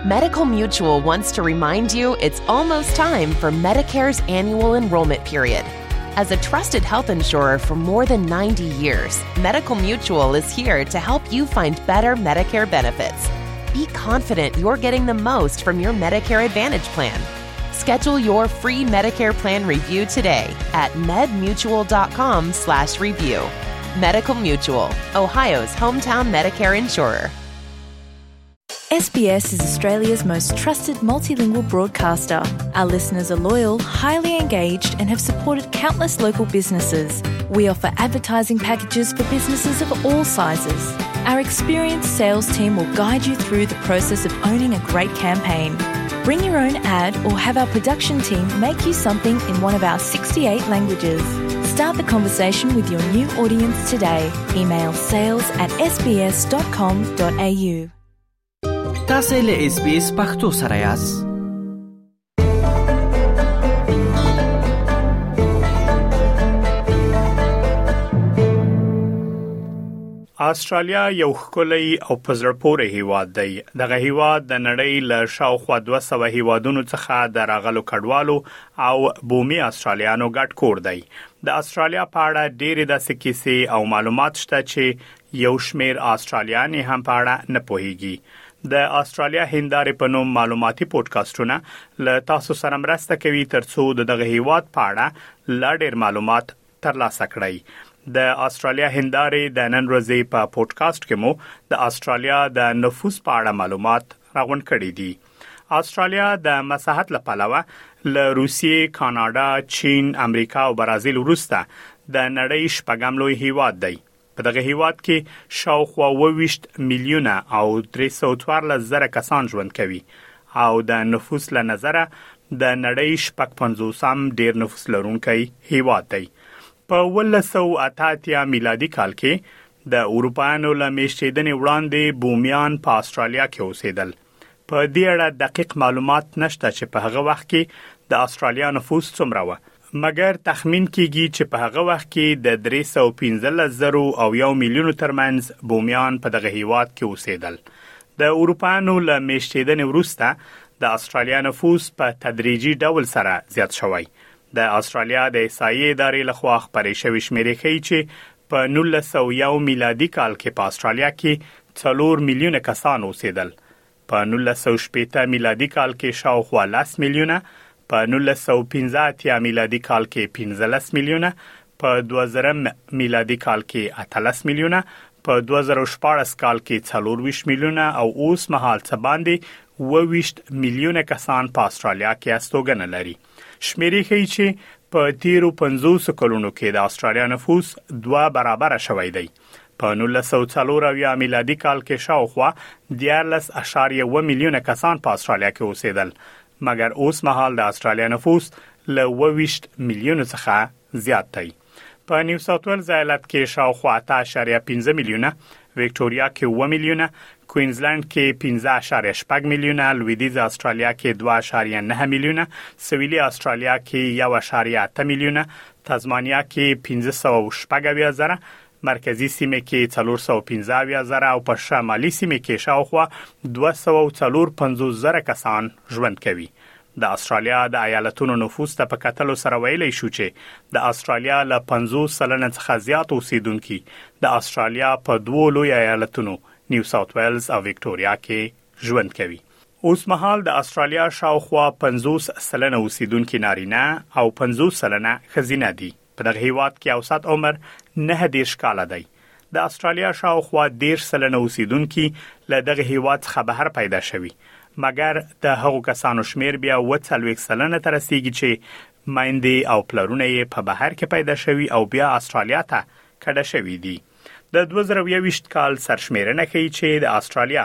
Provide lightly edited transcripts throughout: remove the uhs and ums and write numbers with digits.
Medical Mutual wants to remind you it's almost time for Medicare's annual enrollment period. As a trusted health insurer for more than 90 years, Medical Mutual is here to help you find better Medicare benefits. Be confident you're getting the most from your Medicare Advantage plan. Schedule your free Medicare plan review today at medmutual.com/review. Medical Mutual, Ohio's hometown Medicare insurer. SBS is Australia's most trusted multilingual broadcaster. Our listeners are loyal, highly engaged, and have supported countless local businesses. We offer advertising packages for businesses of all sizes. Our experienced sales team will guide you through the process of owning a great campaign. Bring your own ad or have our production team make you something in one of our 68 languages. Start the conversation with your new audience today. Email sales@sbs.com.au. تاسو له SBS پښتو سره یاست. استرالیا یو ښکلی او په زړه پورې هیواد دی. دغه هیواد د نړۍ له شاوخوا 200 هیوادونو څخه د راغلو کډوالو او بومي استرالیانو ګډ کور دی. د استرالیا په اړه ډېرې داسې کیسې او معلومات شته چې یو شمېر استرالیان هم په اړه نه پوهیږي. د استرالیا هندارې په نوم معلوماتي پودکاسټونه له تاسو سره مرسته کوي ترڅو دغه هیواد په اړه لا ډېر معلومات ترلاسه کړئ. د استرالیا هندارې د نن ورځې په پودکاسټ کې مو د استرالیا د نفوس په اړه معلومات راغونډ کړي دي. استرالیا د مساحت له پلوه له روسیې، کاناډا، چین، امریکا او برازیل وروسته د نړۍ شپږم لوی هیواد دی. په دغه هیواد کې شاوخوا 20 میلیونه او 314,000 کسان ژوند کوي او د نفوس له نظره د نړۍ 55م ډیر نفوس لرونکی هیواد دی. په 1988 میلادي کال کې د اروپایانو له میشتېدنې وړاندې بومیان په استرالیا کې اوسېدل. په دې اړه دقیق معلومات نشته چې په هغه وخت کې د استرالیا نفوس څومره و، مګر تخمین کیږي چې په هغه وخت کې د 315,000 او 1 میلیون ترمنځ بومیان په دغه هیواد کې اوسېدل. د اروپایانو له میشتېدنې وروسته د استرالیا نفوس په تدریجي ډول سره زیات شوی. د استرالیا د احصایې ادارې لخوا خپرې شوې شمیرې ښیي چې په 1901 میلادي کال کې په استرالیا کې 4 میلیونه کسان اوسېدل. په 1980 میلادي کال کې شاوخوا 10 میلیونه، په 1915 میلادي کال کې 15 میلیونه، په 2000 میلادي کال کې 18 میلیونه، په 2014 کال کې 24 میلیونه او اوس مهال څه باندې 20 میلیونه کسان په استرالیا کې استوګنه لري. شمیرې ښیي چې په تیرو 50 کلونو کې د استرالیا نفوس 2 برابر شوی دی. په 1940 میلادي کال کې شاوخوا 14.1 میلیونه کسان په استرالیا کې اوسېدل، مګر اوس مهال د استرالیا نفوس له 20 میلیونو څخه زیات دی. په نیو ساوث ویلز ایالت کې شاوخوا 8.5 میلیونه، وکټوريا کې 1 میلیونه، کوینزلند کې 15.8 میلیونه، لویدیز استرالیا کې 2.9 میلیونه، سویلي استرالیا کې 1.8 میلیونه، تازمانیا کې 580,000، مرکزی سیمه کې 415,000 او په شمالي سیمه کې شاوخوا 245,000 کسان ژوند کوي. د استرالیا د ایالتونو نفوس ته په کتلو سره ویلای شو چې د استرالیا له 50% څخه زیات اوسیدونکو د استرالیا په دوه لوی ایالتونو نیو ساوث ویلز او وکټوريا کې ژوند کوي. اوس مهال د استرالیا شاوخوا 50% اوسیدونکو نارینه او 50% ښځینه دي. په دغه هیواد کې اوسط عمر 9 کاله دی. د استرالیا شاوخوا 10% اوسیدونکو له دغه هیواد څخه بهر پیدا شوي، مګر د هغو کسانو شمیر بیا 40% ته رسیدي چې مایندې او پلرونه یې په بهر کې پیدا شوي او بیا استرالیا ته کډه شوي دي. د 2020 کال سرشمیرنه ښیي چې د استرالیا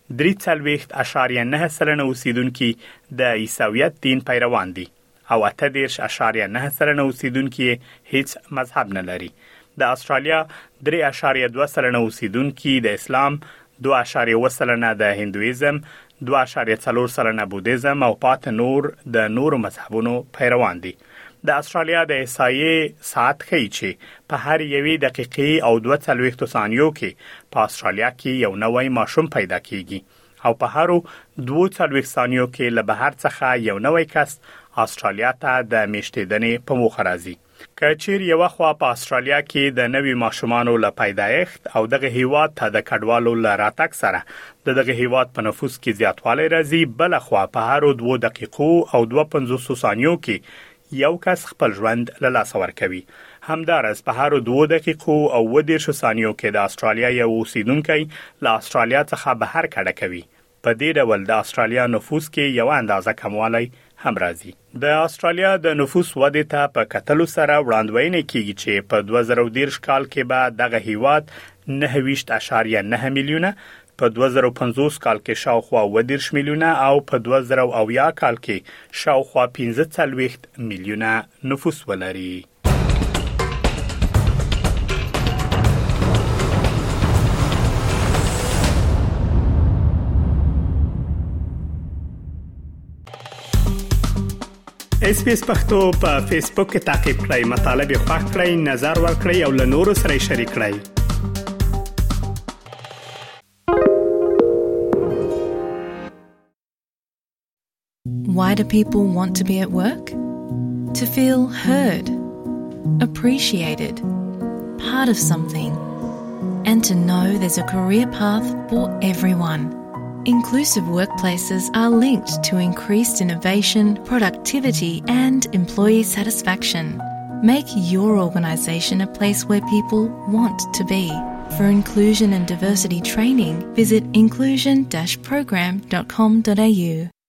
43.9% اوسیدونکو د عیسویت دین پیروان دي او 18.9% اوسیدونکو هیڅ مذهب نه لري. د استرالیا 3.2% اوسیدونکو د اسلام، 2.1% د هندویزم، 2.4% بودیزم او پات نور د نورو مذهبونو پیروان دي. د استرالیا د احصایې ساعت ښیي چې په هر یوې دقیقې او 42 ثانیو کې په استرالیا کې یو نوی ماشوم پیدا کیږي او په هر 42 ثانیو کې له بهر څخه یو نوی کس استرالیا ته د میشتېدنې په موخه راځي. کچیر یو خوا په استرالیا کې د نوي ماشومانو له پیدایښت او دغه هیواد ته د کډوالو له راتګ سره دغه هیواد په نفوس کې زیاتوالی راځي، بل خوا په هر 2 دقیقو او 52 ثانیو کې یو کس خپل ژوند له لاسه ورکوي. همدارس په هر 2 دقیقو او 20 ثانیو کې د استرالیا یو اوسیدونکی له استرالیا څخه بهر کډه کوي. په دې ډول د استرالیا نفوس کې یو اندازه کموالی هم راځي. د استرالیا د نفوس ودې ته په کتلو سره وړاندوینه کیږي چې په 2013 کال کې به دغه هیواد 9.9 میلیونه، په 2050 کال کې شاوخوا 10 میلیونه او په 2020 کال کې شاوخوا 15 میلیونه نفوس ولري. SBS پښتو په فیسبوک کې تا کې پلی مطلب یې خوښ کړئ، نظر ور کړئ او له نورو سره شریک کړئ. Why do people want to be at work? To feel heard, appreciated, part of something, and to know there's a career path for everyone. Inclusive workplaces are linked to increased innovation, productivity, and employee satisfaction. Make your organisation a place where people want to be. For inclusion and diversity training, visit inclusion-program.com.au.